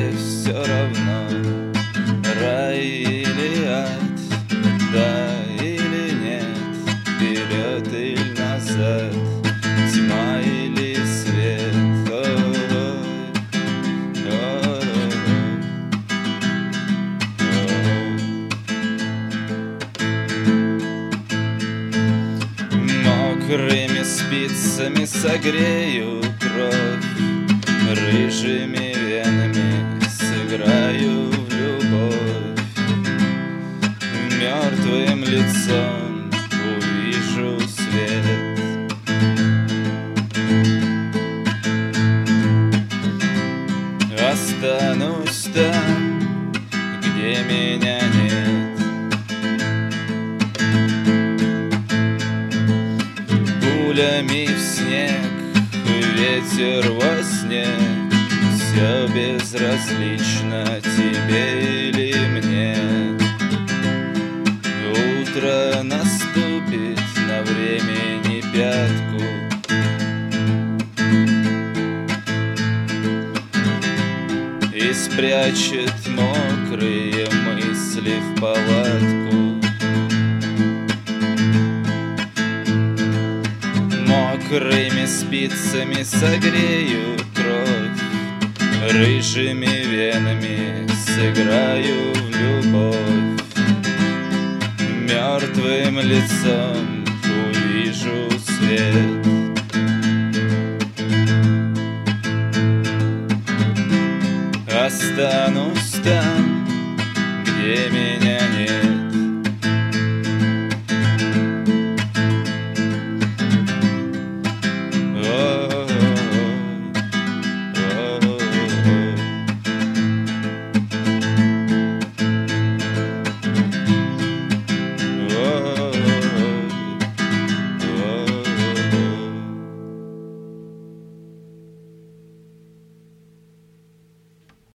тебе все равно, рай или ад, да или нет, вперед или назад, тьма или свет. Мокрыми спицами согрею кровь, рыжими венами сыграю в любовь. Мертвым лицом увижу свет. Останусь там, где меня нет. Пулями в снег, ветер во сне, все безразлично тебе или мне. Утро наступит на времени пятку, и спрячет мокрые мысли в палатку. Мокрыми спицами согрею кровь, рыжими венами сыграю в любовь. Мертвым лицом увижу свет. Останусь